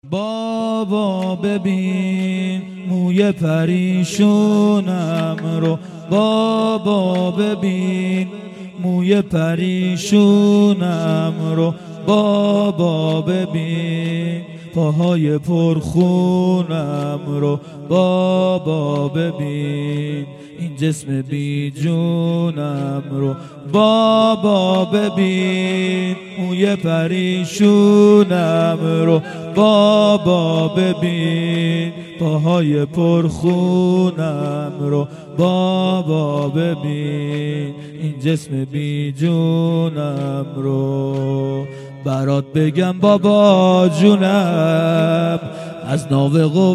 بابا ببین موی پریشونم رو، بابا ببین موی پریشونم رو، بابا ببین پاهای پرخونم رو، بابا ببین این جسم بی جونم رو، بابا ببین موی پریشونم رو، بابا ببین پاهای پرخونم رو، بابا ببین این جسم بی جونم رو. برات بگم بابا جونم از ناوق و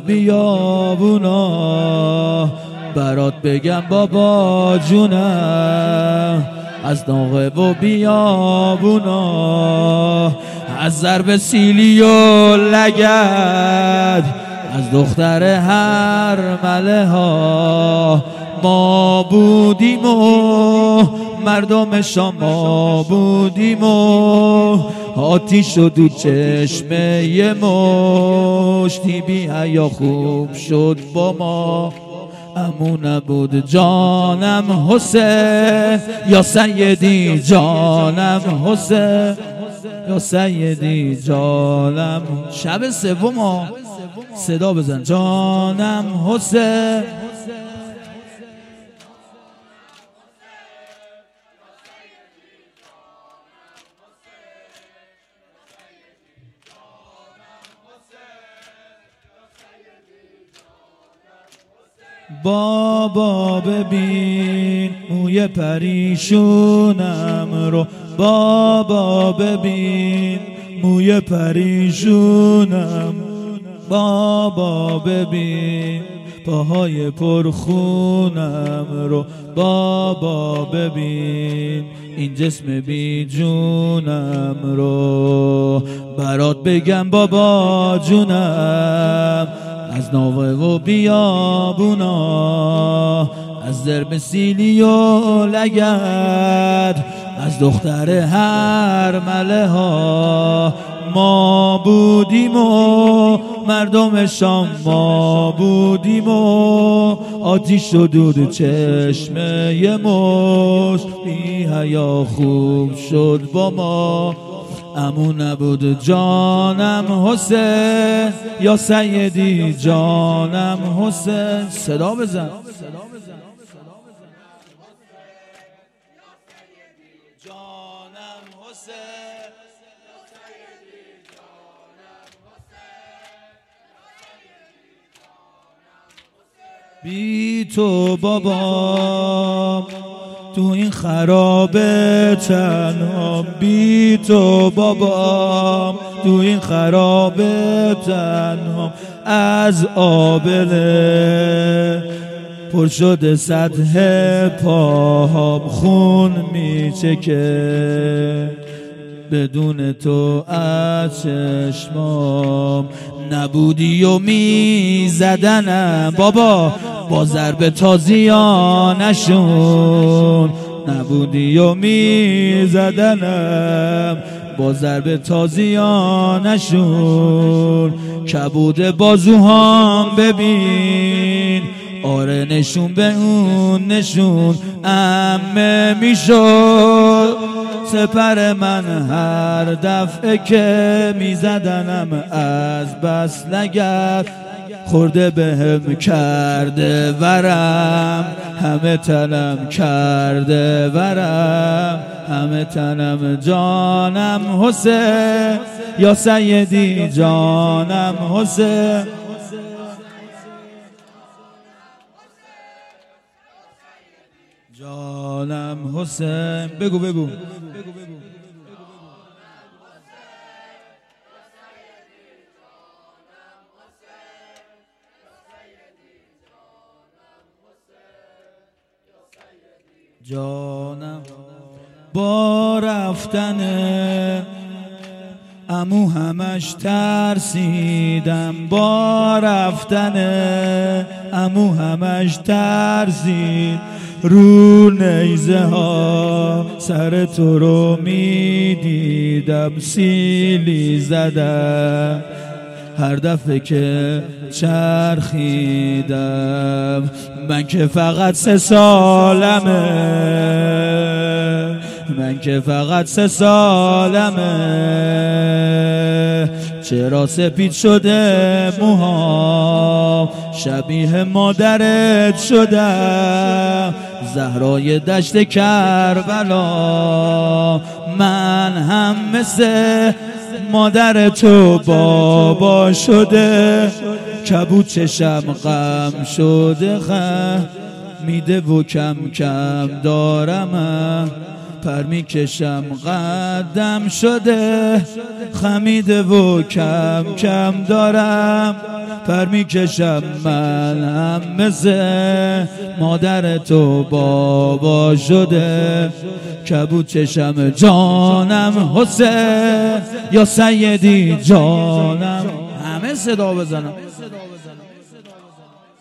بیابونا، برات بگم بابا جونم از ناوق و بیابونا، از ضرب سیلی و لگد از دختر هرمله ها ما بودیم و مردم شام ما بودیم و آتیش شد و چشمه یه مشتی بی حیا خوب شد با ما. امو نبود جانم حسین یا سیدی جانم حسین یا سیدی جانم. شب سوم صدا بزن جانم حسین. بابا ببین موی پریشونم رو، بابا ببین موی پریشونم، بابا ببین پاهای پرخونم رو، بابا ببین این جسم بی جونم رو. برات بگم بابا جونم از ناوه و بیابونا، از ضرب سیلی و لگد از دختر هرمله ها ما بودیم و مردم شام ما بودیم و آتیش شد و چشمه یه مشت بی حیا خوب شد با ما. امو نبود جانم حسین یا سیدی جانم حسین. صدا بزن جانم حسین. بی تو بابا تو این خرابه تنها، بی تو بابا تو این خرابه تنها، از آبله پر شده سطح پاهام خون میچکه، بدون تو از چشمام نبودی و میزدنم بابا با ضرب تازیانشون، نبودی و میزدنم با ضرب تازیانشون. کبود بازوهام ببین آره نشون به اون نشون عمه میشد سپر من هر دفعه که میزدنم، از بس لگد خورده بهم کرده ورم، همه تنم کرده ورم، همه تنم جانم حسین یا سیدی جانم حسین. جانم حسین. بگو بگو جانم. با رفتن امو همش ترسیدم، با رفتن امو همش ترسید، رو نیزه ها سر تو رو می دیدم سیلی زدم، هر دفعه که چرخیدم. من که فقط 3 سالمه، من که فقط 3 سالمه، چرا سپید شده موها، شبیه مادرت شدم، زهرای دشت کربلا. من هم مثل مادر تو بابا شده، کبود چشم غم شده، میده و کم کم دارم، پر میکشم قدم شده، خمیده و کم کم دارم، پر میکشم. من هم مثل مادر تو بابا شده، کبود چشم جانم حسین یا سیدی جانم. همه صدا بزنم.